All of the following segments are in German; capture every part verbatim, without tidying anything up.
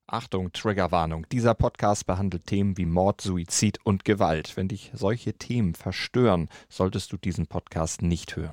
Achtung, Triggerwarnung. Dieser Podcast behandelt Themen wie Mord, Suizid und Gewalt. Wenn dich solche Themen verstören, solltest du diesen Podcast nicht hören.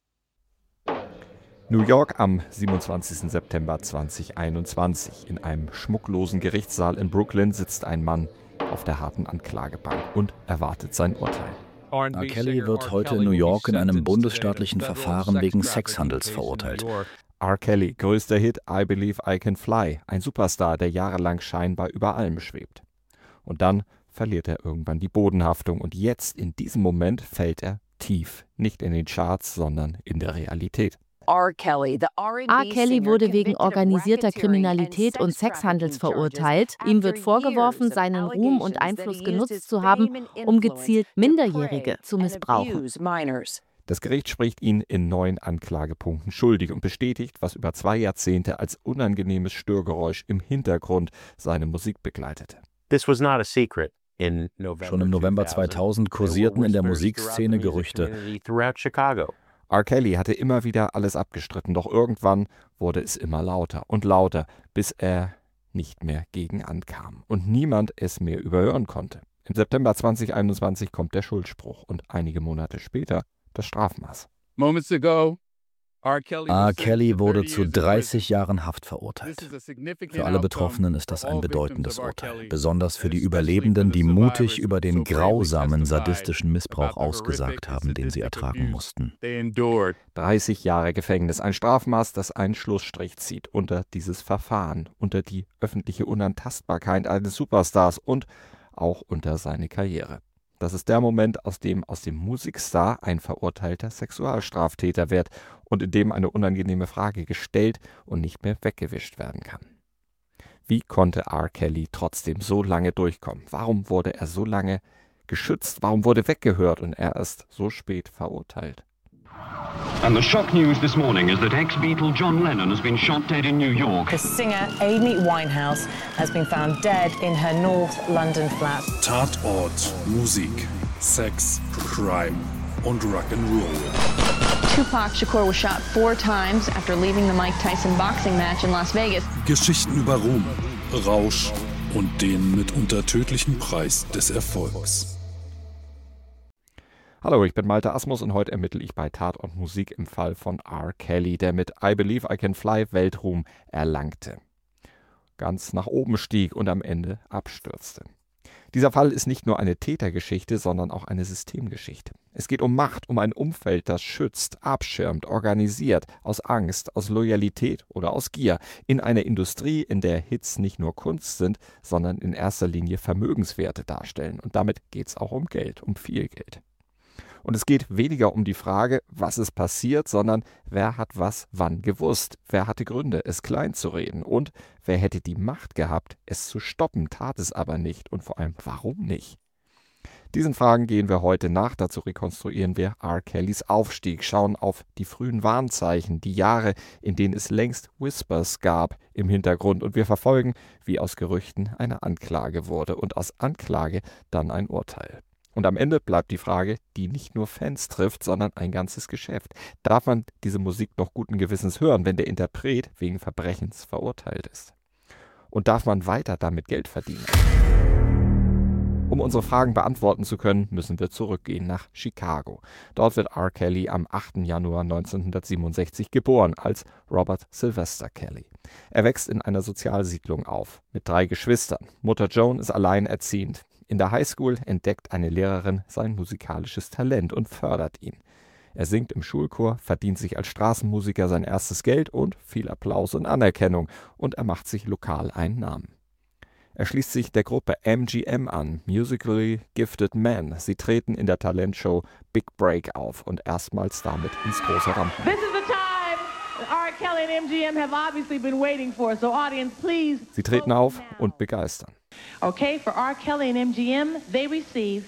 New York am siebenundzwanzigsten September zweitausendeinundzwanzig. In einem schmucklosen Gerichtssaal in Brooklyn sitzt ein Mann auf der harten Anklagebank und erwartet sein Urteil. R. Kelly wird heute in New York in einem bundesstaatlichen Verfahren wegen Sexhandels verurteilt. R. Kelly, größter Hit I Believe I Can Fly, ein Superstar, der jahrelang scheinbar über allem schwebt. Und dann verliert er irgendwann die Bodenhaftung und jetzt, in diesem Moment, fällt er tief. Nicht in den Charts, sondern in der Realität. R. Kelly wurde wegen organisierter Kriminalität und Sexhandels verurteilt. Ihm wird vorgeworfen, seinen Ruhm und Einfluss genutzt zu haben, um gezielt Minderjährige zu missbrauchen. Das Gericht spricht ihn in neun Anklagepunkten schuldig und bestätigt, was über zwei Jahrzehnte als unangenehmes Störgeräusch im Hintergrund seine Musik begleitete. Schon im November zweitausend kursierten in der Musikszene Gerüchte. R. Kelly hatte immer wieder alles abgestritten, doch irgendwann wurde es immer lauter und lauter, bis er nicht mehr gegen ankam und niemand es mehr überhören konnte. Im September zweitausendeinundzwanzig kommt der Schuldspruch und einige Monate später das Strafmaß. Moments ago, R. Kelly wurde zu dreißig Jahren Haft verurteilt. Für alle Betroffenen ist das ein bedeutendes Urteil, besonders für die Überlebenden, die mutig über den grausamen, sadistischen Missbrauch ausgesagt haben, den sie ertragen mussten. dreißig Jahre Gefängnis, ein Strafmaß, das einen Schlussstrich zieht unter dieses Verfahren, unter die öffentliche Unantastbarkeit eines Superstars und auch unter seine Karriere. Das ist der Moment, aus dem aus dem Musikstar ein verurteilter Sexualstraftäter wird und in dem eine unangenehme Frage gestellt und nicht mehr weggewischt werden kann. Wie konnte R. Kelly trotzdem so lange durchkommen? Warum wurde er so lange geschützt? Warum wurde weggehört und er ist so spät verurteilt? And the shock news this morning is that ex-Beatle John Lennon has been shot dead in New York. The singer Amy Winehouse has been found dead in her North London flat. Tatort, Musik, Sex, Crime und Rock'n'Roll. Tupac Shakur was shot four times after leaving the Mike Tyson boxing match in Las Vegas. Geschichten über Ruhm, Rausch und den mitunter tödlichen Preis des Erfolgs. Hallo, ich bin Malte Asmus und heute ermittle ich bei Tatort Musik im Fall von R. Kelly, der mit I Believe I Can Fly Weltruhm erlangte, ganz nach oben stieg und am Ende abstürzte. Dieser Fall ist nicht nur eine Tätergeschichte, sondern auch eine Systemgeschichte. Es geht um Macht, um ein Umfeld, das schützt, abschirmt, organisiert, aus Angst, aus Loyalität oder aus Gier, in einer Industrie, in der Hits nicht nur Kunst sind, sondern in erster Linie Vermögenswerte darstellen. Und damit geht es auch um Geld, um viel Geld. Und es geht weniger um die Frage, was ist passiert, sondern wer hat was wann gewusst, wer hatte Gründe, es klein zu reden und wer hätte die Macht gehabt, es zu stoppen, tat es aber nicht und vor allem, warum nicht? Diesen Fragen gehen wir heute nach, dazu rekonstruieren wir R. Kellys Aufstieg, schauen auf die frühen Warnzeichen, die Jahre, in denen es längst Whispers gab im Hintergrund und wir verfolgen, wie aus Gerüchten eine Anklage wurde und aus Anklage dann ein Urteil. Und am Ende bleibt die Frage, die nicht nur Fans trifft, sondern ein ganzes Geschäft. Darf man diese Musik noch guten Gewissens hören, wenn der Interpret wegen Verbrechens verurteilt ist? Und darf man weiter damit Geld verdienen? Um unsere Fragen beantworten zu können, müssen wir zurückgehen nach Chicago. Dort wird R. Kelly am achten Januar neunzehnhundertsiebenundsechzig geboren als Robert Sylvester Kelly. Er wächst in einer Sozialsiedlung auf, mit drei Geschwistern. Mutter Joan ist alleinerziehend. In der Highschool entdeckt eine Lehrerin sein musikalisches Talent und fördert ihn. Er singt im Schulchor, verdient sich als Straßenmusiker sein erstes Geld und viel Applaus und Anerkennung und er macht sich lokal einen Namen. Er schließt sich der Gruppe M G M an, Musically Gifted Men. Sie treten in der Talentshow Big Break auf und erstmals damit ins große Rampenlicht. This is the time R. Kelly and M G M have obviously been waiting for, so audience, please. Sie treten auf und begeistern. Okay, for R. Kelly and M G M, they receive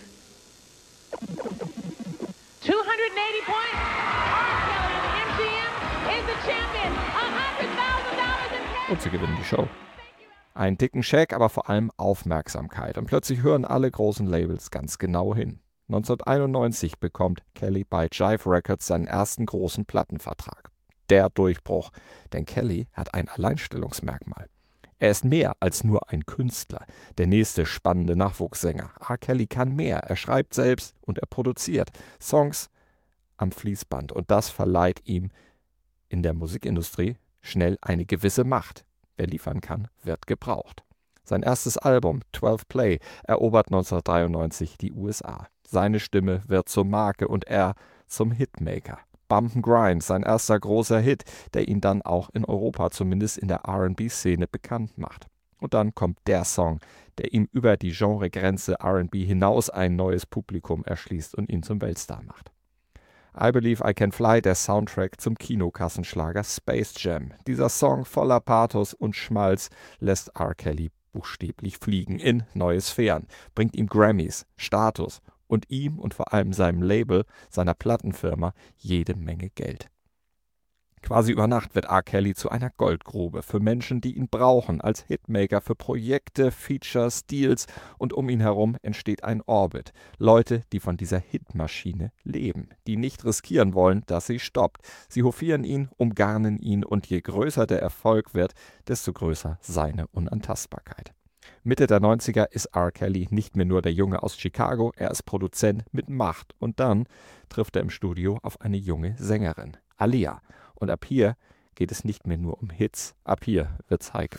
two hundred eighty points. R. Kelly and M G M is the champion. one hundred thousand dollars in cash. Und sie gewinnen die Show. Einen dicken Scheck, aber vor allem Aufmerksamkeit. Und plötzlich hören alle großen Labels ganz genau hin. neunzehnhunderteinundneunzig bekommt Kelly bei Jive Records seinen ersten großen Plattenvertrag. Der Durchbruch. Denn Kelly hat ein Alleinstellungsmerkmal. Er ist mehr als nur ein Künstler, der nächste spannende Nachwuchssänger. R. Kelly kann mehr. Er schreibt selbst und er produziert Songs am Fließband. Und das verleiht ihm in der Musikindustrie schnell eine gewisse Macht. Wer liefern kann, wird gebraucht. Sein erstes Album, twelve Play, erobert neunzehnhundertdreiundneunzig die U S A. Seine Stimme wird zur Marke und er zum Hitmaker. Bump and Grind, sein erster großer Hit, der ihn dann auch in Europa, zumindest in der R and B-Szene, bekannt macht. Und dann kommt der Song, der ihm über die Genregrenze R and B hinaus ein neues Publikum erschließt und ihn zum Weltstar macht. I Believe I Can Fly, der Soundtrack zum Kinokassenschlager Space Jam. Dieser Song voller Pathos und Schmalz lässt R. Kelly buchstäblich fliegen in neue Sphären, bringt ihm Grammys, Status und ihm und vor allem seinem Label, seiner Plattenfirma, jede Menge Geld. Quasi über Nacht wird R. Kelly zu einer Goldgrube für Menschen, die ihn brauchen, als Hitmaker für Projekte, Features, Deals, und um ihn herum entsteht ein Orbit. Leute, die von dieser Hitmaschine leben, die nicht riskieren wollen, dass sie stoppt. Sie hofieren ihn, umgarnen ihn und je größer der Erfolg wird, desto größer seine Unantastbarkeit. Mitte der neunziger ist R. Kelly nicht mehr nur der Junge aus Chicago, er ist Produzent mit Macht. Und dann trifft er im Studio auf eine junge Sängerin, Aaliyah. Und ab hier geht es nicht mehr nur um Hits, ab hier wird's heikel.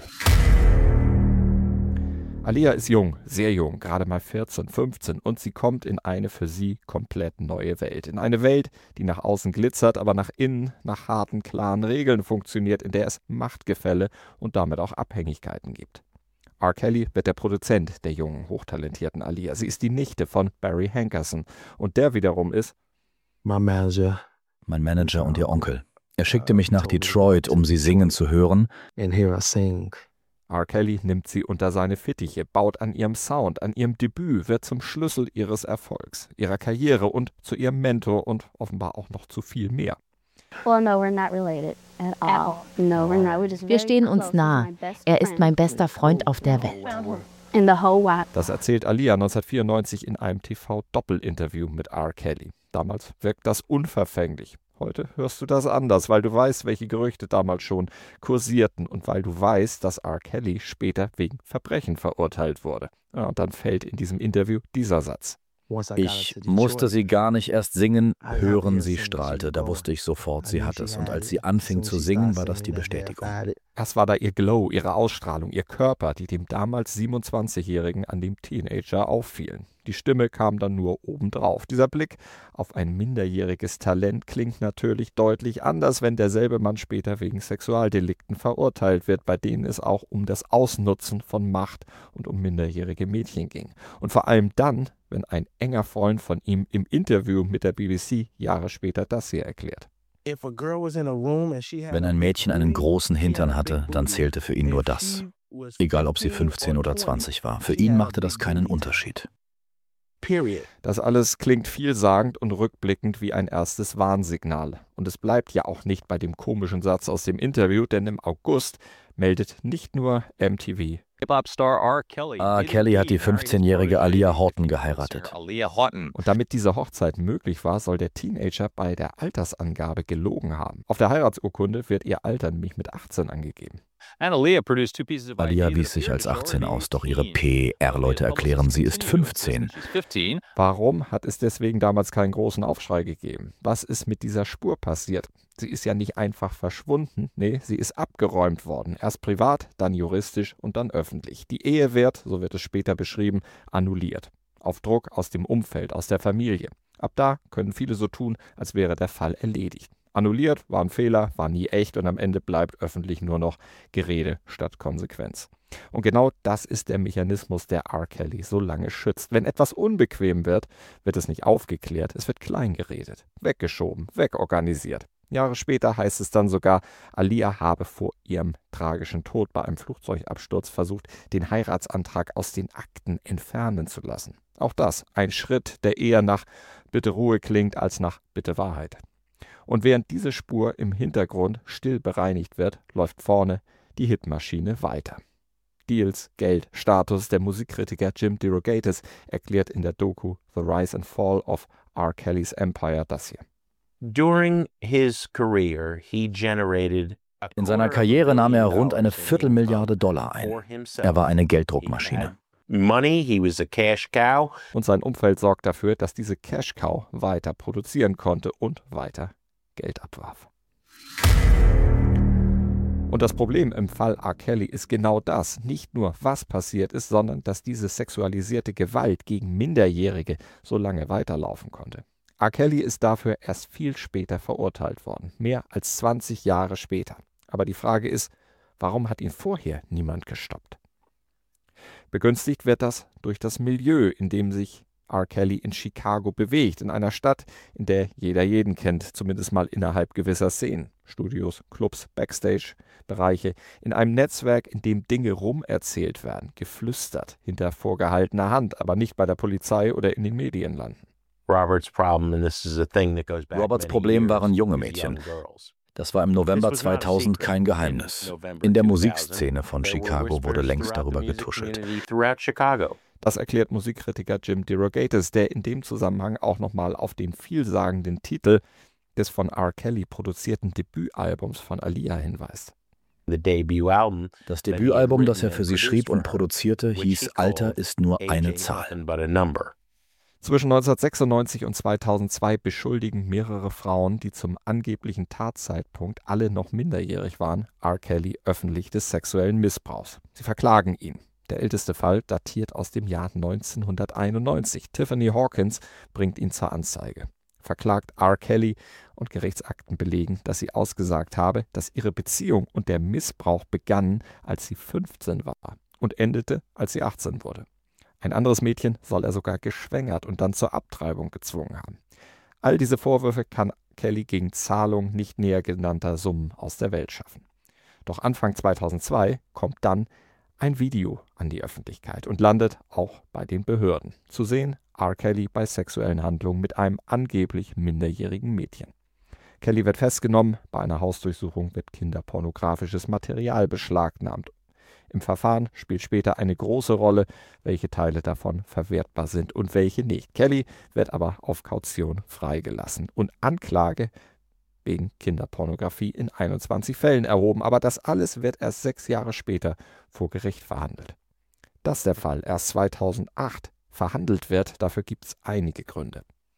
Aaliyah ist jung, sehr jung, gerade mal vierzehn, fünfzehn und sie kommt in eine für sie komplett neue Welt. In eine Welt, die nach außen glitzert, aber nach innen nach harten, klaren Regeln funktioniert, in der es Machtgefälle und damit auch Abhängigkeiten gibt. R. Kelly wird der Produzent der jungen, hochtalentierten Aaliyah. Sie ist die Nichte von Barry Hankerson und der wiederum ist mein Manager. Mein Manager und ihr Onkel. Er schickte mich nach Detroit, um sie singen zu hören. And here I sing. R. Kelly nimmt sie unter seine Fittiche, baut an ihrem Sound, an ihrem Debüt, wird zum Schlüssel ihres Erfolgs, ihrer Karriere und zu ihrem Mentor und offenbar auch noch zu viel mehr. Wir stehen uns nah. Er ist mein bester Freund auf der Welt. Das erzählt Aaliyah neunzehnhundertvierundneunzig in einem T V-Doppelinterview mit R. Kelly. Damals wirkt das unverfänglich. Heute hörst du das anders, weil du weißt, welche Gerüchte damals schon kursierten und weil du weißt, dass R. Kelly später wegen Verbrechen verurteilt wurde. Ja, und dann fällt in diesem Interview dieser Satz. Ich musste sie gar nicht erst singen, hören, sie strahlte. Da wusste ich sofort, sie hat es. Und als sie anfing zu singen, war das die Bestätigung. Das war da ihr Glow, ihre Ausstrahlung, ihr Körper, die dem damals siebenundzwanzigjährigen an dem Teenager auffielen. Die Stimme kam dann nur obendrauf. Dieser Blick auf ein minderjähriges Talent klingt natürlich deutlich anders, wenn derselbe Mann später wegen Sexualdelikten verurteilt wird, bei denen es auch um das Ausnutzen von Macht und um minderjährige Mädchen ging. Und vor allem dann, wenn ein enger Freund von ihm im Interview mit der B B C Jahre später das hier erklärt. Wenn ein Mädchen einen großen Hintern hatte, dann zählte für ihn nur das. Egal, ob sie fünfzehn oder zwanzig war. Für ihn machte das keinen Unterschied. Das alles klingt vielsagend und rückblickend wie ein erstes Warnsignal. Und es bleibt ja auch nicht bei dem komischen Satz aus dem Interview, denn im August meldet nicht nur M T V. R. Kelly hat die fünfzehnjährige Aaliyah Horton geheiratet. Und damit diese Hochzeit möglich war, soll der Teenager bei der Altersangabe gelogen haben. Auf der Heiratsurkunde wird ihr Alter nämlich mit achtzehn angegeben. Aaliyah wies sich als achtzehn aus, doch ihre P R-Leute erklären, sie ist fünfzehn. Warum hat es deswegen damals keinen großen Aufschrei gegeben? Was ist mit dieser Spur passiert? Sie ist ja nicht einfach verschwunden, nee, sie ist abgeräumt worden. Erst privat, dann juristisch und dann öffentlich. Die Ehe wird, so wird es später beschrieben, annulliert. Auf Druck aus dem Umfeld, aus der Familie. Ab da können viele so tun, als wäre der Fall erledigt. Annulliert, war ein Fehler, war nie echt und am Ende bleibt öffentlich nur noch Gerede statt Konsequenz. Und genau das ist der Mechanismus, der R. Kelly so lange schützt. Wenn etwas unbequem wird, wird es nicht aufgeklärt, es wird kleingeredet, weggeschoben, wegorganisiert. Jahre später heißt es dann sogar, Aaliyah habe vor ihrem tragischen Tod bei einem Flugzeugabsturz versucht, den Heiratsantrag aus den Akten entfernen zu lassen. Auch das ein Schritt, der eher nach Bitte Ruhe klingt als nach Bitte Wahrheit. Und während diese Spur im Hintergrund still bereinigt wird, läuft vorne die Hitmaschine weiter. Deals, Geld, Status. Der Musikkritiker Jim DeRogatis erklärt in der Doku The Rise and Fall of R. Kelly's Empire das hier. During his career, he generated In seiner Karriere nahm er rund eine Viertelmilliarde Dollar ein. Er war eine Gelddruckmaschine. Und sein Umfeld sorgt dafür, dass diese Cash Cow weiter produzieren konnte und weiter Geld abwarf. Und das Problem im Fall R. Kelly ist genau das. Nicht nur, was passiert ist, sondern dass diese sexualisierte Gewalt gegen Minderjährige so lange weiterlaufen konnte. R. Kelly ist dafür erst viel später verurteilt worden. Mehr als zwanzig Jahre später. Aber die Frage ist, warum hat ihn vorher niemand gestoppt? Begünstigt wird das durch das Milieu, in dem sich R. Kelly in Chicago bewegt, in einer Stadt, in der jeder jeden kennt, zumindest mal innerhalb gewisser Szenen. Studios, Clubs, Backstage-Bereiche, in einem Netzwerk, in dem Dinge rumerzählt werden, geflüstert, hinter vorgehaltener Hand, aber nicht bei der Polizei oder in den Medien landen. Roberts Problem waren junge Mädchen. Das war im November zweitausend kein Geheimnis. In der Musikszene von Chicago wurde längst darüber getuschelt. Das erklärt Musikkritiker Jim DeRogatis, der in dem Zusammenhang auch nochmal auf den vielsagenden Titel des von R. Kelly produzierten Debütalbums von Aaliyah hinweist. Das Debütalbum, das er für sie schrieb und produzierte, hieß Alter ist nur eine Zahl. Zwischen neunzehnhundertsechsundneunzig und zweitausendzwei beschuldigen mehrere Frauen, die zum angeblichen Tatzeitpunkt alle noch minderjährig waren, R. Kelly öffentlich des sexuellen Missbrauchs. Sie verklagen ihn. Der älteste Fall datiert aus dem Jahr neunzehnhunderteinundneunzig. Tiffany Hawkins bringt ihn zur Anzeige. Verklagt R. Kelly und Gerichtsakten belegen, dass sie ausgesagt habe, dass ihre Beziehung und der Missbrauch begannen, als sie fünfzehn war und endete, als sie achtzehn wurde. Ein anderes Mädchen soll er sogar geschwängert und dann zur Abtreibung gezwungen haben. All diese Vorwürfe kann Kelly gegen Zahlung nicht näher genannter Summen aus der Welt schaffen. Doch Anfang zweitausendzwei kommt dann ein Video an die Öffentlichkeit und landet auch bei den Behörden. Zu sehen, R. Kelly bei sexuellen Handlungen mit einem angeblich minderjährigen Mädchen. Kelly wird festgenommen, bei einer Hausdurchsuchung wird kinderpornografisches Material beschlagnahmt. Im Verfahren spielt später eine große Rolle, welche Teile davon verwertbar sind und welche nicht. Kelly wird aber auf Kaution freigelassen und Anklage wegen Kinderpornografie in einundzwanzig Fällen erhoben. Aber das alles wird erst sechs Jahre später vor Gericht verhandelt. Dass der Fall erst zweitausendacht verhandelt wird, dafür gibt es einige Gründe.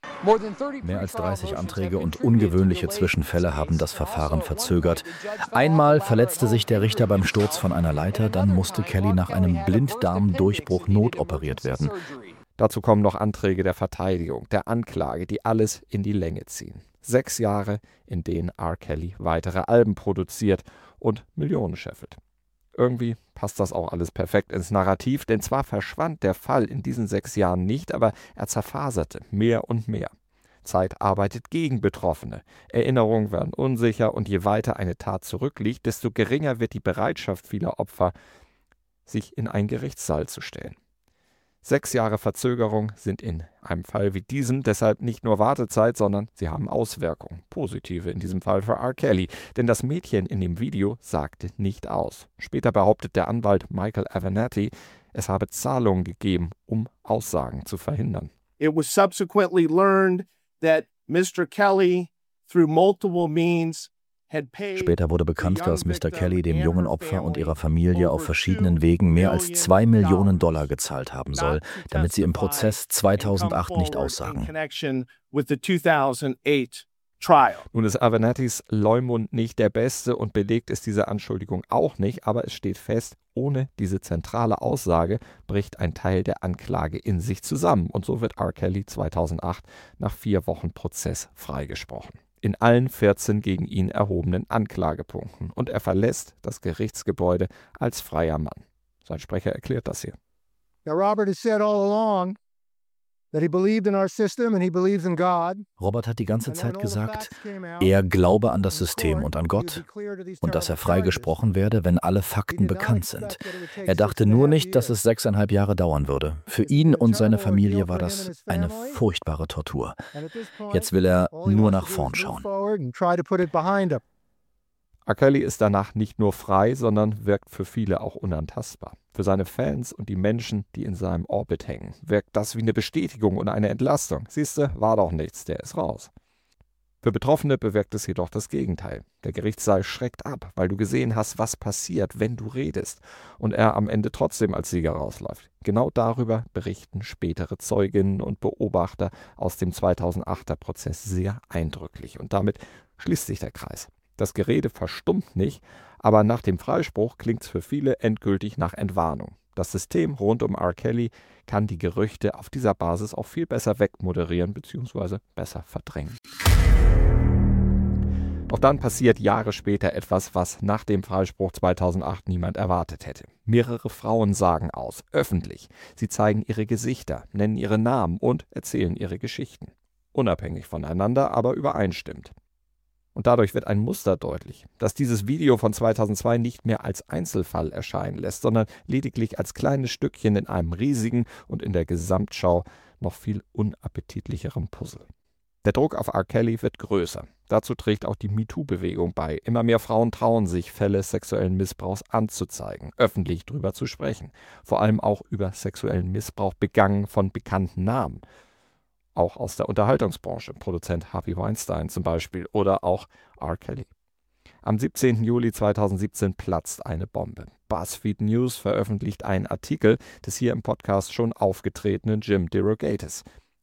Mehr als dreißig Anträge und ungewöhnliche Zwischenfälle haben das Verfahren verzögert. Einmal verletzte sich der Richter beim Sturz von einer Leiter, dann musste Kelly nach einem Blinddarmdurchbruch notoperiert werden. Dazu kommen noch Anträge der Verteidigung, der Anklage, die alles in die Länge ziehen. Sechs Jahre, in denen R. Kelly weitere Alben produziert und Millionen scheffelt. Irgendwie passt das auch alles perfekt ins Narrativ, denn zwar verschwand der Fall in diesen sechs Jahren nicht, aber er zerfaserte mehr und mehr. Zeit arbeitet gegen Betroffene. Erinnerungen werden unsicher und je weiter eine Tat zurückliegt, desto geringer wird die Bereitschaft vieler Opfer, sich in einen Gerichtssaal zu stellen. Sechs Jahre Verzögerung sind in einem Fall wie diesem deshalb nicht nur Wartezeit, sondern sie haben Auswirkungen. Positive in diesem Fall für R. Kelly. Denn das Mädchen in dem Video sagte nicht aus. Später behauptet der Anwalt Michael Avenatti, es habe Zahlungen gegeben, um Aussagen zu verhindern. It was subsequently learned that Mister Kelly, through multiple means, Später wurde bekannt, dass Mister Kelly dem jungen Opfer und ihrer Familie auf verschiedenen Wegen mehr als zwei Millionen Dollar gezahlt haben soll, damit sie im Prozess zweitausendacht nicht aussagen. Nun ist Avenattis Leumund nicht der beste und belegt ist diese Anschuldigung auch nicht, aber es steht fest, ohne diese zentrale Aussage bricht ein Teil der Anklage in sich zusammen und so wird R. Kelly zweitausendacht nach vier Wochen Prozess freigesprochen. In allen vierzehn gegen ihn erhobenen Anklagepunkten und er verlässt das Gerichtsgebäude als freier Mann. Sein Sprecher erklärt das hier. Now Robert has said all along that he believed in our system and he believes in God. Robert hat die ganze Zeit gesagt, er glaube an das System und an Gott und dass er freigesprochen werde, wenn alle Fakten bekannt sind. Er dachte nur nicht, dass es sechseinhalb Jahre dauern würde. Für ihn und seine Familie war das eine furchtbare Tortur. Jetzt will er nur nach vorn schauen. R. Kelly ist danach nicht nur frei, sondern wirkt für viele auch unantastbar. Für seine Fans und die Menschen, die in seinem Orbit hängen, wirkt das wie eine Bestätigung und eine Entlastung. Siehste, war doch nichts, der ist raus. Für Betroffene bewirkt es jedoch das Gegenteil. Der Gerichtssaal schreckt ab, weil du gesehen hast, was passiert, wenn du redest, und er am Ende trotzdem als Sieger rausläuft. Genau darüber berichten spätere Zeuginnen und Beobachter aus dem zweitausendachter Prozess sehr eindrücklich. Und damit schließt sich der Kreis. Das Gerede verstummt nicht, aber nach dem Freispruch klingt es für viele endgültig nach Entwarnung. Das System rund um R. Kelly kann die Gerüchte auf dieser Basis auch viel besser wegmoderieren bzw. besser verdrängen. Doch dann passiert Jahre später etwas, was nach dem Freispruch zweitausendacht niemand erwartet hätte. Mehrere Frauen sagen aus, öffentlich. Sie zeigen ihre Gesichter, nennen ihre Namen und erzählen ihre Geschichten. Unabhängig voneinander, aber übereinstimmend. Und dadurch wird ein Muster deutlich, dass dieses Video von zweitausendzwei nicht mehr als Einzelfall erscheinen lässt, sondern lediglich als kleines Stückchen in einem riesigen und in der Gesamtschau noch viel unappetitlicherem Puzzle. Der Druck auf R. Kelly wird größer. Dazu trägt auch die MeToo-Bewegung bei. Immer mehr Frauen trauen sich, Fälle sexuellen Missbrauchs anzuzeigen, öffentlich drüber zu sprechen. Vor allem auch über sexuellen Missbrauch begangen von bekannten Namen. Auch aus der Unterhaltungsbranche, Produzent Harvey Weinstein zum Beispiel oder auch R. Kelly. Am siebzehnten Juli zweitausendsiebzehn platzt eine Bombe. BuzzFeed News veröffentlicht einen Artikel des hier im Podcast schon aufgetretenen Jim DeRogatis.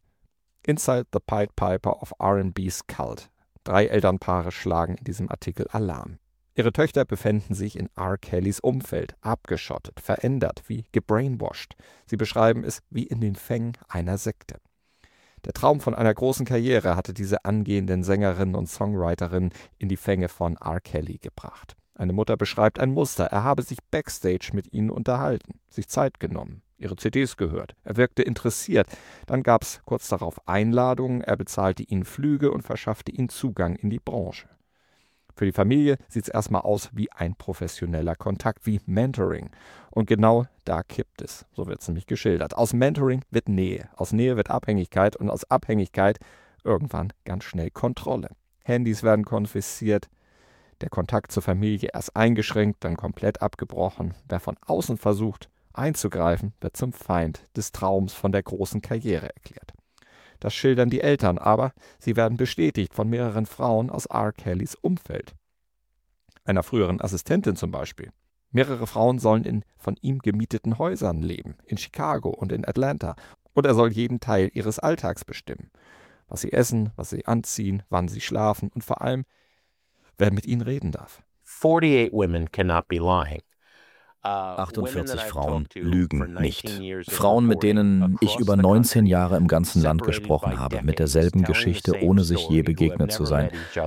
Inside the Pied Piper of R and B's Cult. Drei Elternpaare schlagen in diesem Artikel Alarm. Ihre Töchter befänden sich in R. Kellys Umfeld, abgeschottet, verändert, wie gebrainwashed. Sie beschreiben es wie in den Fängen einer Sekte. Der Traum von einer großen Karriere hatte diese angehenden Sängerinnen und Songwriterinnen in die Fänge von R. Kelly gebracht. Eine Mutter beschreibt ein Muster, er habe sich backstage mit ihnen unterhalten, sich Zeit genommen, ihre C Ds gehört. Er wirkte interessiert. Dann gab es kurz darauf Einladungen, er bezahlte ihnen Flüge und verschaffte ihnen Zugang in die Branche. Für die Familie sieht es erstmal aus wie ein professioneller Kontakt, wie Mentoring. Und genau da kippt es, so wird es nämlich geschildert. Aus Mentoring wird Nähe, aus Nähe wird Abhängigkeit und aus Abhängigkeit irgendwann ganz schnell Kontrolle. Handys werden konfisziert, der Kontakt zur Familie erst eingeschränkt, dann komplett abgebrochen. Wer von außen versucht einzugreifen, wird zum Feind des Traums von der großen Karriere erklärt. Das schildern die Eltern, aber sie werden bestätigt von mehreren Frauen aus R. Kellys Umfeld. Einer früheren Assistentin zum Beispiel. Mehrere Frauen sollen in von ihm gemieteten Häusern leben, in Chicago und in Atlanta. Und er soll jeden Teil ihres Alltags bestimmen. Was sie essen, was sie anziehen, wann sie schlafen und vor allem, wer mit ihnen reden darf. forty-eight women cannot be lying. achtundvierzig Frauen lügen nicht. Frauen, mit denen ich über neunzehn Jahre im ganzen Land gesprochen habe, mit derselben Geschichte, ohne sich je begegnet zu sein.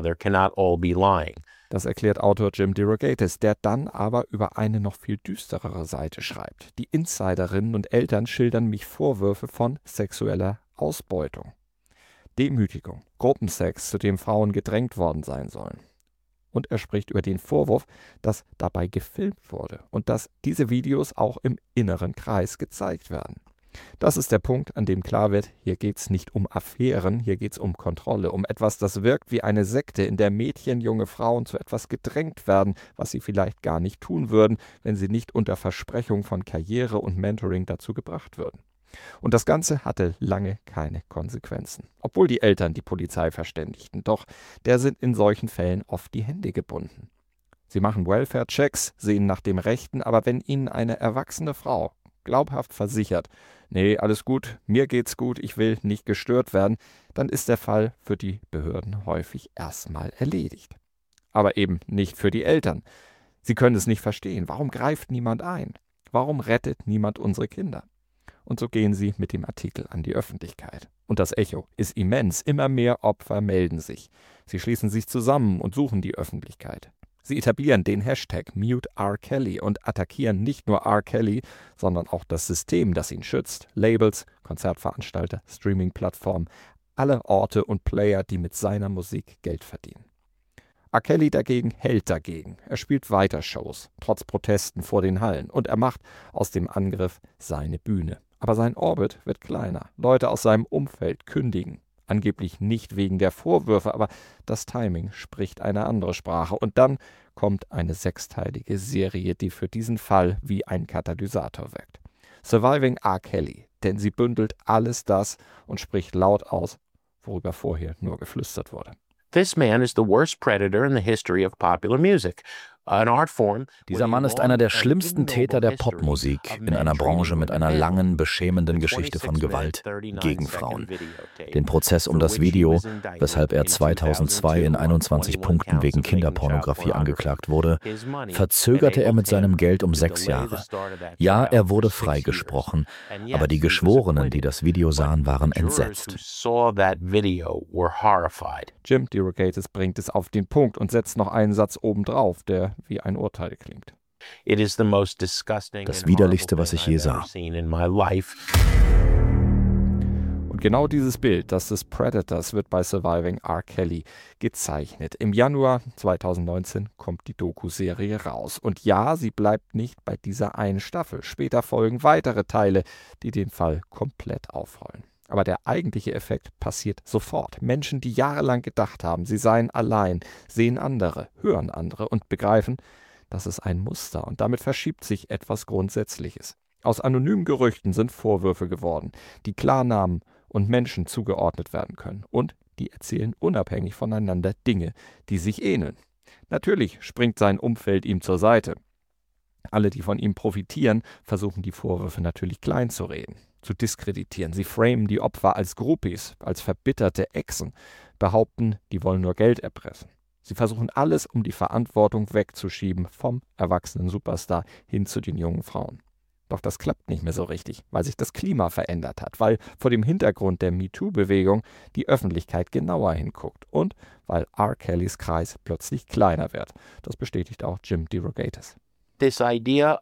Das erklärt Autor Jim DeRogatis, der dann aber über eine noch viel düsterere Seite schreibt. Die Insiderinnen und Eltern schildern mich Vorwürfe von sexueller Ausbeutung, Demütigung, Gruppensex, zu dem Frauen gedrängt worden sein sollen. Und er spricht über den Vorwurf, dass dabei gefilmt wurde und dass diese Videos auch im inneren Kreis gezeigt werden. Das ist der Punkt, an dem klar wird, hier geht es nicht um Affären, hier geht es um Kontrolle, um etwas, das wirkt wie eine Sekte, in der Mädchen, junge Frauen zu etwas gedrängt werden, was sie vielleicht gar nicht tun würden, wenn sie nicht unter Versprechung von Karriere und Mentoring dazu gebracht würden. Und das Ganze hatte lange keine Konsequenzen, obwohl die Eltern die Polizei verständigten. Doch der sind in solchen Fällen oft die Hände gebunden. Sie machen Welfare-Checks, sehen nach dem Rechten, aber wenn ihnen eine erwachsene Frau glaubhaft versichert, nee, alles gut, mir geht's gut, ich will nicht gestört werden, dann ist der Fall für die Behörden häufig erstmal erledigt. Aber eben nicht für die Eltern. Sie können es nicht verstehen. Warum greift niemand ein? Warum rettet niemand unsere Kinder? Und so gehen sie mit dem Artikel an die Öffentlichkeit. Und das Echo ist immens. Immer mehr Opfer melden sich. Sie schließen sich zusammen und suchen die Öffentlichkeit. Sie etablieren den Hashtag Mute R. Kelly und attackieren nicht nur R. Kelly, sondern auch das System, das ihn schützt. Labels, Konzertveranstalter, Streaming-Plattformen, alle Orte und Player, die mit seiner Musik Geld verdienen. R. Kelly dagegen hält dagegen. Er spielt weiter Shows, trotz Protesten vor den Hallen. Und er macht aus dem Angriff seine Bühne. Aber sein Orbit wird kleiner. Leute aus seinem Umfeld kündigen. Angeblich nicht wegen der Vorwürfe, aber das Timing spricht eine andere Sprache. Und dann kommt eine sechsteilige Serie, die für diesen Fall wie ein Katalysator wirkt. Surviving R. Kelly, denn sie bündelt alles das und spricht laut aus, worüber vorher nur geflüstert wurde. This man is the worst predator in the history of popular music. Dieser Mann ist einer der schlimmsten Täter der Popmusik in einer Branche mit einer langen, beschämenden Geschichte von Gewalt gegen Frauen. Den Prozess um das Video, weshalb er zweitausendzwei in einundzwanzig Punkten wegen Kinderpornografie angeklagt wurde, verzögerte er mit seinem Geld um sechs Jahre. Ja, er wurde freigesprochen, aber die Geschworenen, die das Video sahen, waren entsetzt. Jim DeRogatis bringt es auf den Punkt und setzt noch einen Satz obendrauf, der wie ein Urteil klingt. Das Widerlichste, was ich je sah. Und genau dieses Bild, das des Predators, wird bei Surviving R. Kelly gezeichnet. Im Januar zweitausendneunzehn kommt die Doku-Serie raus. Und ja, sie bleibt nicht bei dieser einen Staffel. Später folgen weitere Teile, die den Fall komplett aufrollen. Aber der eigentliche Effekt passiert sofort. Menschen, die jahrelang gedacht haben, sie seien allein, sehen andere, hören andere und begreifen, das ist ein Muster. Und damit verschiebt sich etwas Grundsätzliches. Aus anonymen Gerüchten sind Vorwürfe geworden, die Klarnamen und Menschen zugeordnet werden können. Und die erzählen unabhängig voneinander Dinge, die sich ähneln. Natürlich springt sein Umfeld ihm zur Seite. Alle, die von ihm profitieren, versuchen die Vorwürfe natürlich klein zu reden, zu diskreditieren. Sie framen die Opfer als Groupies, als verbitterte Exen, behaupten, die wollen nur Geld erpressen. Sie versuchen alles, um die Verantwortung wegzuschieben vom erwachsenen Superstar hin zu den jungen Frauen. Doch das klappt nicht mehr so richtig, weil sich das Klima verändert hat, weil vor dem Hintergrund der MeToo-Bewegung die Öffentlichkeit genauer hinguckt und weil R. Kellys Kreis plötzlich kleiner wird. Das bestätigt auch Jim DeRogatis. Der Verdacht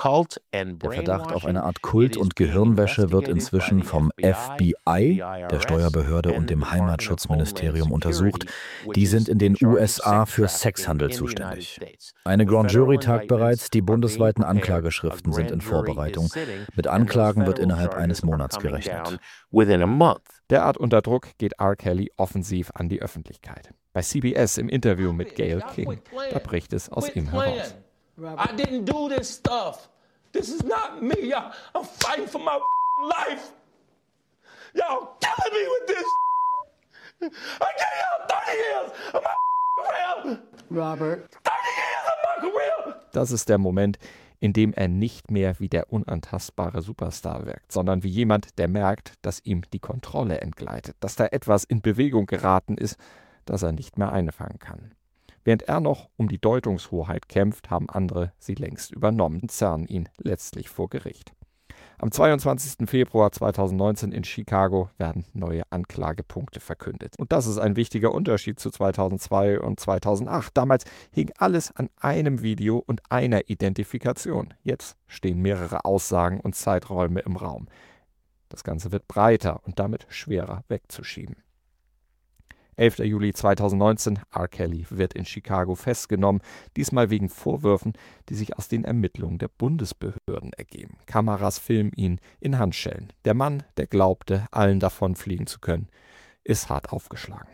auf eine Art Kult- und Gehirnwäsche wird inzwischen vom F B I, der Steuerbehörde und dem Heimatschutzministerium untersucht. Die sind in den U S A für Sexhandel zuständig. Eine Grand Jury tagt bereits, die bundesweiten Anklageschriften sind in Vorbereitung. Mit Anklagen wird innerhalb eines Monats gerechnet. Derart unter Druck geht R. Kelly offensiv an die Öffentlichkeit. Bei C B S im Interview mit Gayle King, da bricht es aus ihm heraus. I didn't do this stuff. This is not me. Y'all, I'm fighting for my life. Y'all killing me with this. I gave y'all thirty years of my career. Robert. thirty years of my career. Das ist der Moment, in dem er nicht mehr wie der unantastbare Superstar wirkt, sondern wie jemand, der merkt, dass ihm die Kontrolle entgleitet, dass da etwas in Bewegung geraten ist, das er nicht mehr einfangen kann. Während er noch um die Deutungshoheit kämpft, haben andere sie längst übernommen und zerren ihn letztlich vor Gericht. Am zweiundzwanzigsten Februar zweitausendneunzehn in Chicago werden neue Anklagepunkte verkündet. Und das ist ein wichtiger Unterschied zu zweitausendzwei und zweitausendacht. Damals hing alles an einem Video und einer Identifikation. Jetzt stehen mehrere Aussagen und Zeiträume im Raum. Das Ganze wird breiter und damit schwerer wegzuschieben. elfter Juli zweitausendneunzehn, R. Kelly wird in Chicago festgenommen, diesmal wegen Vorwürfen, die sich aus den Ermittlungen der Bundesbehörden ergeben. Kameras filmen ihn in Handschellen. Der Mann, der glaubte, allen davonfliegen zu können, ist hart aufgeschlagen.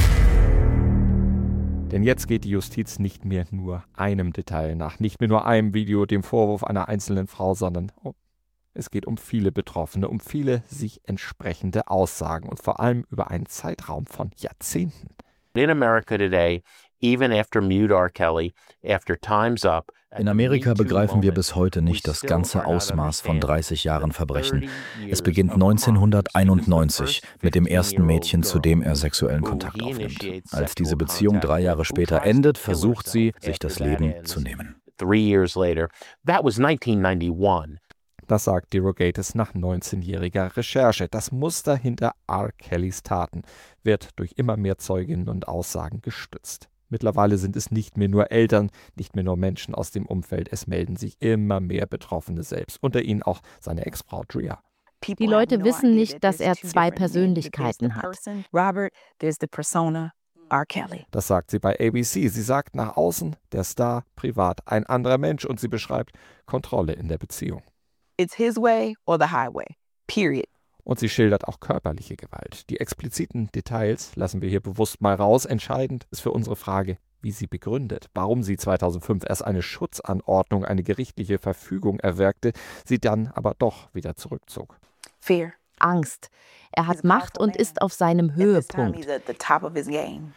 Denn jetzt geht die Justiz nicht mehr nur einem Detail nach, nicht mehr nur einem Video, dem Vorwurf einer einzelnen Frau, sondern oh, es geht um viele Betroffene, um viele sich entsprechende Aussagen und vor allem über einen Zeitraum von Jahrzehnten. In America today, even after Mute R. Kelly, after Time's Up, in Amerika begreifen wir bis heute nicht das ganze Ausmaß von dreißig Jahren Verbrechen. Es beginnt neunzehnhunderteinundneunzig mit dem ersten Mädchen, zu dem er sexuellen Kontakt aufnimmt. Als diese Beziehung drei Jahre später endet, versucht sie, sich das Leben zu nehmen. Three years later, that was nineteen ninety-one. Das sagt DeRogatis nach neunzehnjähriger Recherche. Das Muster hinter R. Kellys Taten wird durch immer mehr Zeuginnen und Aussagen gestützt. Mittlerweile sind es nicht mehr nur Eltern, nicht mehr nur Menschen aus dem Umfeld. Es melden sich immer mehr Betroffene selbst. Unter ihnen auch seine Ex-Frau Drea. Die Leute wissen nicht, dass er zwei Persönlichkeiten hat. Robert, there's the persona R. Kelly. Das sagt sie bei A B C. Sie sagt nach außen, der Star, privat ein anderer Mensch und sie beschreibt Kontrolle in der Beziehung. It's his way or the highway. Period. Und sie schildert auch körperliche Gewalt. Die expliziten Details lassen wir hier bewusst mal raus. Entscheidend ist für unsere Frage, wie sie begründet, warum sie zweitausendfünf erst eine Schutzanordnung, eine gerichtliche Verfügung erwirkte, sie dann aber doch wieder zurückzog. Fear. Angst. Er hat Macht und ist auf seinem Höhepunkt.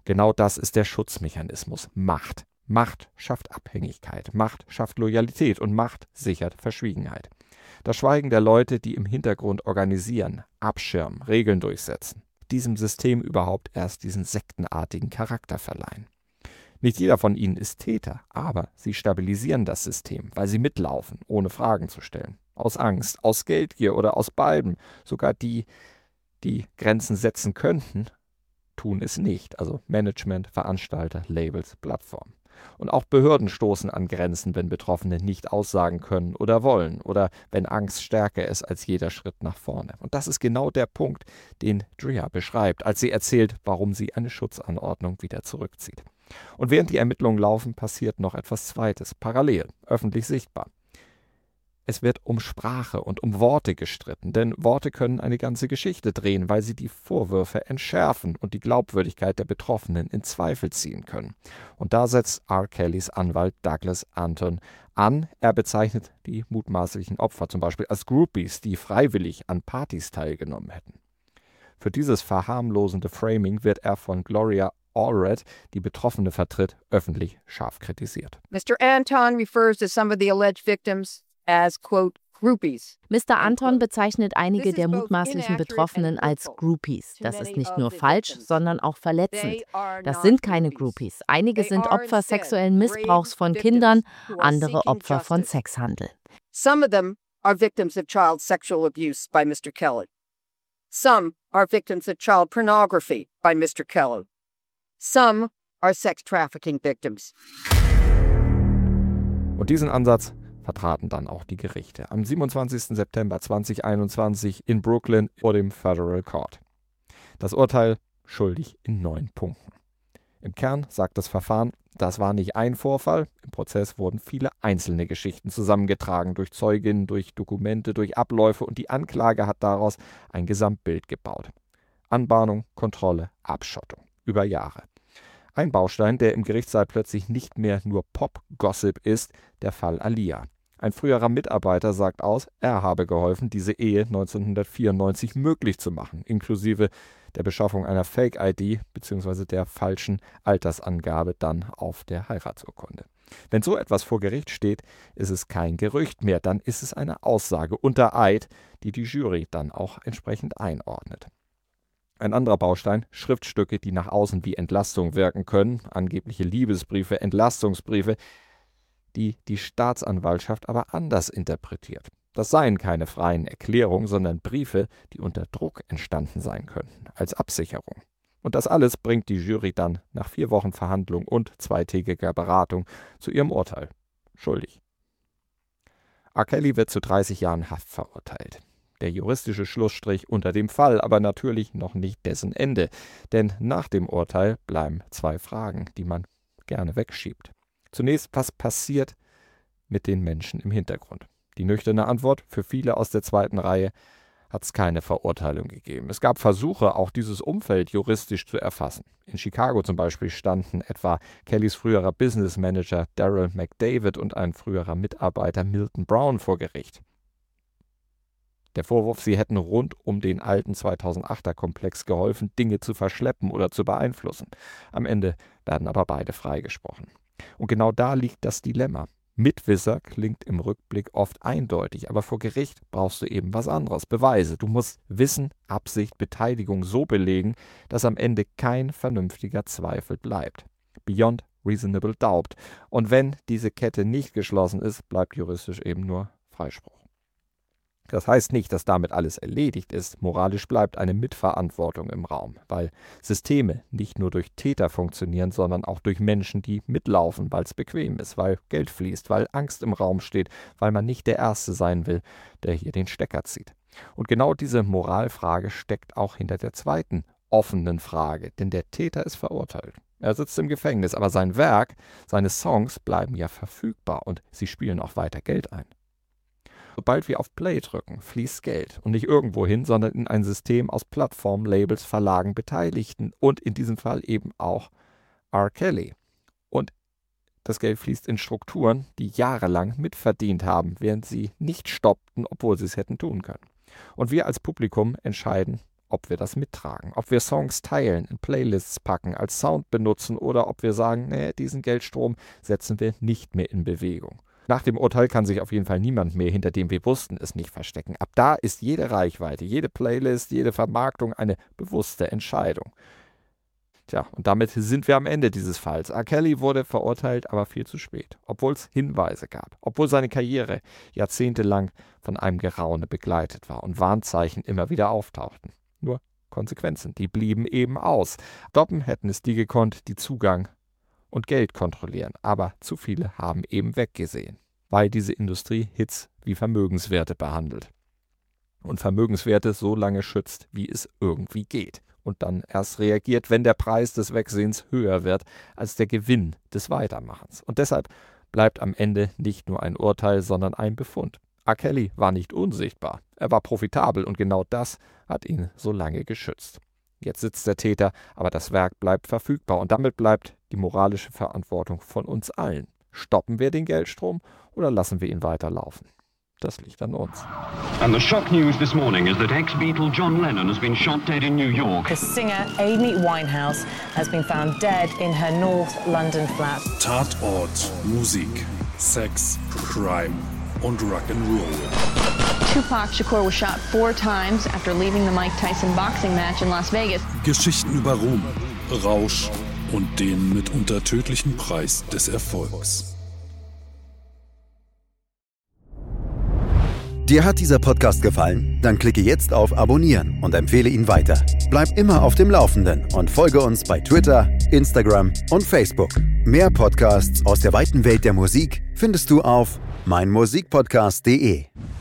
Genau das ist der Schutzmechanismus. Macht. Macht schafft Abhängigkeit. Macht schafft Loyalität und Macht sichert Verschwiegenheit. Das Schweigen der Leute, die im Hintergrund organisieren, abschirmen, Regeln durchsetzen, diesem System überhaupt erst diesen sektenartigen Charakter verleihen. Nicht jeder von ihnen ist Täter, aber sie stabilisieren das System, weil sie mitlaufen, ohne Fragen zu stellen. Aus Angst, aus Geldgier oder aus beidem. Sogar die, die Grenzen setzen könnten, tun es nicht. Also Management, Veranstalter, Labels, Plattformen. Und auch Behörden stoßen an Grenzen, wenn Betroffene nicht aussagen können oder wollen oder wenn Angst stärker ist als jeder Schritt nach vorne. Und das ist genau der Punkt, den Drea beschreibt, als sie erzählt, warum sie eine Schutzanordnung wieder zurückzieht. Und während die Ermittlungen laufen, passiert noch etwas Zweites, parallel, öffentlich sichtbar. Es wird um Sprache und um Worte gestritten, denn Worte können eine ganze Geschichte drehen, weil sie die Vorwürfe entschärfen und die Glaubwürdigkeit der Betroffenen in Zweifel ziehen können. Und da setzt R. Kellys Anwalt Douglas Anton an. Er bezeichnet die mutmaßlichen Opfer zum Beispiel als Groupies, die freiwillig an Partys teilgenommen hätten. Für dieses verharmlosende Framing wird er von Gloria Allred, die Betroffene vertritt, öffentlich scharf kritisiert. Mister Anton refers to some of the alleged victims as, quote, groupies. Mister Anton bezeichnet einige der mutmaßlichen Betroffenen als Groupies. Das ist nicht nur falsch, sondern auch verletzend. Das sind keine Groupies. Einige sind Opfer sexuellen Missbrauchs von Kindern, andere Opfer von Sexhandel. Some of them are victims of child sexual abuse by Mister Kelly. Some are victims of child pornography by Mister Kelly. Some are sex trafficking victims. Und diesen Ansatz vertraten dann auch die Gerichte am siebenundzwanzigsten September zweitausendeinundzwanzig in Brooklyn vor dem Federal Court. Das Urteil schuldig in neun Punkten. Im Kern sagt das Verfahren, das war nicht ein Vorfall. Im Prozess wurden viele einzelne Geschichten zusammengetragen durch Zeuginnen, durch Dokumente, durch Abläufe und die Anklage hat daraus ein Gesamtbild gebaut. Anbahnung, Kontrolle, Abschottung über Jahre. Ein Baustein, der im Gerichtssaal plötzlich nicht mehr nur Pop-Gossip ist, der Fall Alia. Ein früherer Mitarbeiter sagt aus, er habe geholfen, diese Ehe neunzehnhundertvierundneunzig möglich zu machen, inklusive der Beschaffung einer Fake-I D bzw. der falschen Altersangabe dann auf der Heiratsurkunde. Wenn so etwas vor Gericht steht, ist es kein Gerücht mehr, dann ist es eine Aussage unter Eid, die die Jury dann auch entsprechend einordnet. Ein anderer Baustein, Schriftstücke, die nach außen wie Entlastung wirken können, angebliche Liebesbriefe, Entlastungsbriefe, die die Staatsanwaltschaft aber anders interpretiert. Das seien keine freien Erklärungen, sondern Briefe, die unter Druck entstanden sein könnten, als Absicherung. Und das alles bringt die Jury dann nach vier Wochen Verhandlung und zweitägiger Beratung zu ihrem Urteil. Schuldig. R. Kelly wird zu dreißig Jahren Haft verurteilt. Der juristische Schlussstrich unter dem Fall, aber natürlich noch nicht dessen Ende. Denn nach dem Urteil bleiben zwei Fragen, die man gerne wegschiebt. Zunächst, was passiert mit den Menschen im Hintergrund? Die nüchterne Antwort, für viele aus der zweiten Reihe hat es keine Verurteilung gegeben. Es gab Versuche, auch dieses Umfeld juristisch zu erfassen. In Chicago zum Beispiel standen etwa Kellys früherer Business Manager Daryl McDavid und ein früherer Mitarbeiter Milton Brown vor Gericht. Der Vorwurf, sie hätten rund um den alten zweitausendachter Komplex geholfen, Dinge zu verschleppen oder zu beeinflussen. Am Ende werden aber beide freigesprochen. Und genau da liegt das Dilemma. Mitwisser klingt im Rückblick oft eindeutig, aber vor Gericht brauchst du eben was anderes, Beweise. Du musst Wissen, Absicht, Beteiligung so belegen, dass am Ende kein vernünftiger Zweifel bleibt. Beyond reasonable doubt. Und wenn diese Kette nicht geschlossen ist, bleibt juristisch eben nur Freispruch. Das heißt nicht, dass damit alles erledigt ist. Moralisch bleibt eine Mitverantwortung im Raum, weil Systeme nicht nur durch Täter funktionieren, sondern auch durch Menschen, die mitlaufen, weil es bequem ist, weil Geld fließt, weil Angst im Raum steht, weil man nicht der Erste sein will, der hier den Stecker zieht. Und genau diese Moralfrage steckt auch hinter der zweiten offenen Frage, denn der Täter ist verurteilt. Er sitzt im Gefängnis, aber sein Werk, seine Songs bleiben ja verfügbar und sie spielen auch weiter Geld ein. Sobald wir auf Play drücken, fließt Geld und nicht irgendwo hin, sondern in ein System aus Plattformen, Labels, Verlagen, Beteiligten und in diesem Fall eben auch R. Kelly. Und das Geld fließt in Strukturen, die jahrelang mitverdient haben, während sie nicht stoppten, obwohl sie es hätten tun können. Und wir als Publikum entscheiden, ob wir das mittragen, ob wir Songs teilen, in Playlists packen, als Sound benutzen oder ob wir sagen, nee, diesen Geldstrom setzen wir nicht mehr in Bewegung. Nach dem Urteil kann sich auf jeden Fall niemand mehr hinter dem wir wussten es nicht verstecken. Ab da ist jede Reichweite, jede Playlist, jede Vermarktung eine bewusste Entscheidung. Tja, und damit sind wir am Ende dieses Falls. R. Kelly wurde verurteilt, aber viel zu spät, obwohl es Hinweise gab, obwohl seine Karriere jahrzehntelang von einem Geraune begleitet war und Warnzeichen immer wieder auftauchten. Nur Konsequenzen, die blieben eben aus. Stoppen hätten es die gekonnt, die Zugang und Geld kontrollieren, aber zu viele haben eben weggesehen, weil diese Industrie Hits wie Vermögenswerte behandelt und Vermögenswerte so lange schützt, wie es irgendwie geht und dann erst reagiert, wenn der Preis des Wegsehens höher wird als der Gewinn des Weitermachens. Und deshalb bleibt am Ende nicht nur ein Urteil, sondern ein Befund. R. Kelly war nicht unsichtbar, er war profitabel und genau das hat ihn so lange geschützt. Jetzt sitzt der Täter, aber das Werk bleibt verfügbar und damit bleibt die moralische Verantwortung von uns allen. Stoppen wir den Geldstrom oder lassen wir ihn weiterlaufen? Das liegt an uns. And the shock news this morning is that ex-Beatle John Lennon has been shot dead in New York. The singer Amy Winehouse has been found dead in her North London flat. Tatort, Musik, Sex, Crime und Rock'n'Roll. Tupac Shakur was shot four times after leaving the Mike Tyson boxing match in Las Vegas. Geschichten über Ruhm, Rausch und den mitunter tödlichen Preis des Erfolgs. Dir hat dieser Podcast gefallen? Dann klicke jetzt auf Abonnieren und empfehle ihn weiter. Bleib immer auf dem Laufenden und folge uns bei Twitter, Instagram und Facebook. Mehr Podcasts aus der weiten Welt der Musik findest du auf meinmusikpodcast punkt de.